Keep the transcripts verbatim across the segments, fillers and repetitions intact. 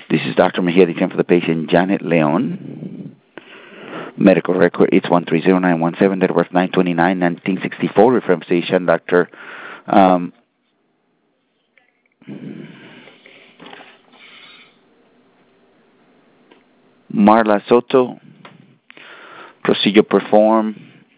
This is Doctor Mejia, the for the patient Janet Leon. Medical record it's one three zero nine one seven, date of birth nine twenty-nine nineteen sixty-four. Reference physician Doctor Um, Marla Soto. Procedure performed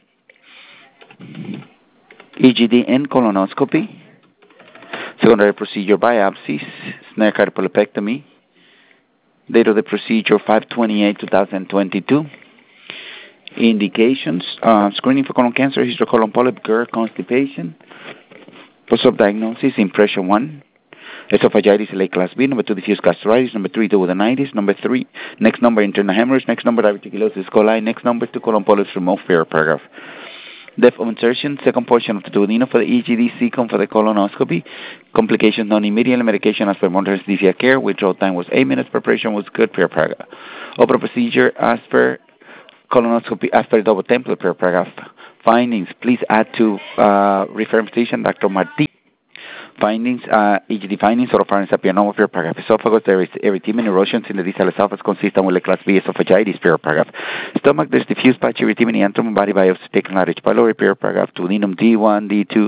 E G D and colonoscopy. Secondary procedure biopsies, snare cardiopulopectomy. Date of the procedure five twenty-eight twenty twenty-two. Indications, uh, screening for colon cancer, hysterocolon polyp, GERD, constipation. Post-op diagnosis, impression one. Esophagitis, L A class B. Number two, diffuse gastritis. Number three, duodenitis. Number three, next number, internal hemorrhage. Next number, diverticulosis coli. Next number, two colon polyps, removed, fair paragraph. Depth of insertion, second portion of the duodenum for the E G D, second for the colonoscopy. Complications non-immediate, medication as per modern anesthesia care. Withdrawal time was eight minutes. Preparation was good, per paragraph. Open procedure as per colonoscopy, as per double template, per paragraph. Findings, please add to uh, reference physician Doctor Marti. Findings, uh, E G D findings, oropharynx apianoma, per paragraph. Esophagus, there is erythema and erosions in the distal esophagus consistent with the class B esophagitis, per paragraph. Stomach, there's diffuse patchy erythema and antrum, body biopsy taken at H. pylori, per paragraph. Duodenum D one, D two.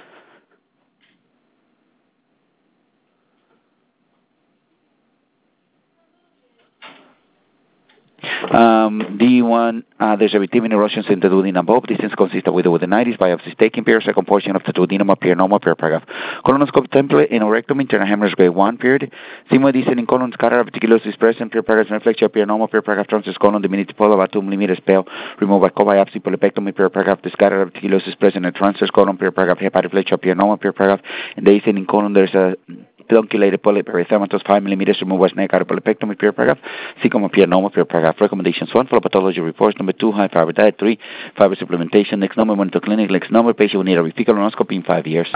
Um, D one, uh, there's erythema and erosions in the duodenum above. This is consistent with the duodenitis. Biopsy taken, period. Second portion of the duodenum apianoma, per paragraph. Colonoscopy template, anorectomy, internal hemorrhage grade one, period. Sigmoid in colon, scatter, reticulosis present, per paragraph. Reflection apianoma, per paragraph. Transverse colon, diminutive pole, about two millimeters, pale. Remove by co-biopsy, polypectomy, per paragraph. The scatter, reticulosis present, and transverse colon, per paragraph. Hepatoflexion apianoma, per paragraph. In the in colon, there's a pedunculated polyp, erythematous, five millimeters, remove by snake polypectomy, per paragraph. Cecum apianoma, per paragraph. Recommendations one, follow pathology reports. Number two, high fiber diet. Three, fiber supplementation. Next number, monitor clinic. Next number, patient will need a repeat colonoscopy in five years.